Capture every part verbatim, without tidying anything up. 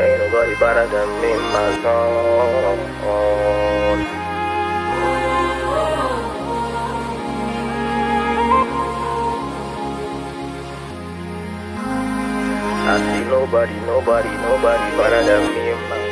Ain't nobody better than me, my zone. I see nobody, nobody, nobody better than me, man.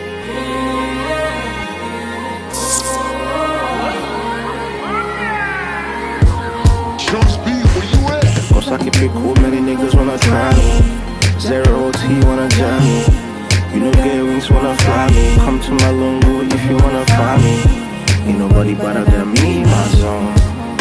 Cause I keep it cool, many niggas wanna try me. Zero O T wanna jam me. You know get wings wanna fly me. Come to my lungu if you wanna find me. Ain't nobody better than me, my zone.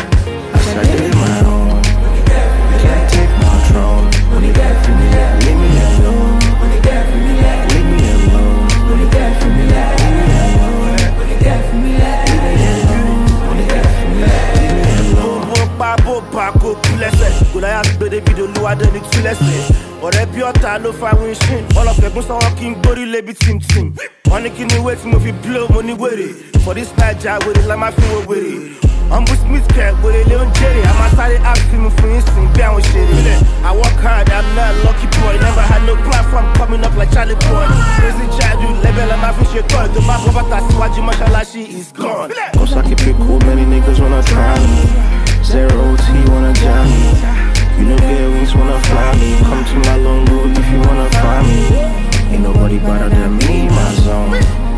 I said I did my own. You can't take my throne. When you get for me, leave me alone. When you get for me, leave me alone. When you get for me, leave me alone. When you get for me, leave me alone. When you get for me, leave me alone. Pa bo pa ko kulese Goliath gbede video lu ade ni tulese Ọ̀rẹ́ bí ọ̀tá ló fa winshin Ọlọ́fẹ̀gún sọ́wọ́ kí n gbórí lébi team team Wọ́n ní kí ni wé tí mo fi blow mo ní wèrè For this naija wèrè la máa fi wo wèrè Humble Smith kẹ̀ wèrè lé ń jèrè A máa sáré act fi mu fún yín sìn bí àwọn ṣeré I work hard, I'm not a lucky boy Never had no platform coming up like Charlie Boy Crazy childhood, lẹ́bẹ̀ la máa fi ṣe tọ́ Tó bá bọ́ bàtà síwájú mọ́ṣáláṣí is gone. Cause I keep it cool, many niggas wanna try me. Zero O T wanna jam me. You know get wings wanna fly me. Come to my lungu if you wanna find me. Ain't nobody better than me, my zone.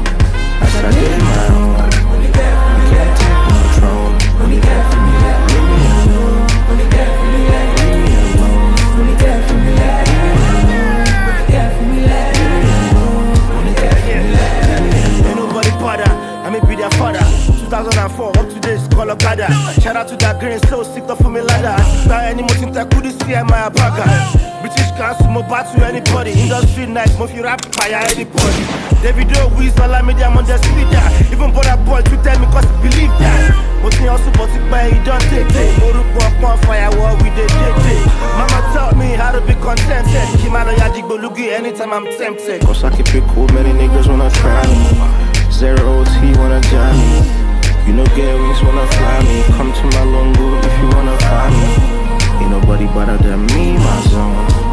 I said I did my own. You can't take my throne. When you get for me, leave me alone. When you get for me, leave me alone. When you get for me, leave me alone. When you get for me, leave me alone. When you get for me, leave me alone. Ain't nobody bother, I may be their father. two thousand four, up to this, call Okada. Shout out to that green soul, stick up for me ladder. Now any more things I couldn't see at my burger. British council, more bad to anybody. Industry nice, more you rap fire anybody. Davido, Wiz, all I media, I'm on the speeder. Even brother boy, to tell me cause he believe that. But me also, but it by he don't take it. Moru walk on fire, what we did, did, did. Mama taught me how to be contented. Kimano Yadigbo Lugi, anytime I'm tempted. Cause I keep it cool, many niggas wanna try me. Zero O T wanna jam me. You know get wings wanna fly me. Come to my lungu if you wanna find me. Ain't nobody better than me, my zone.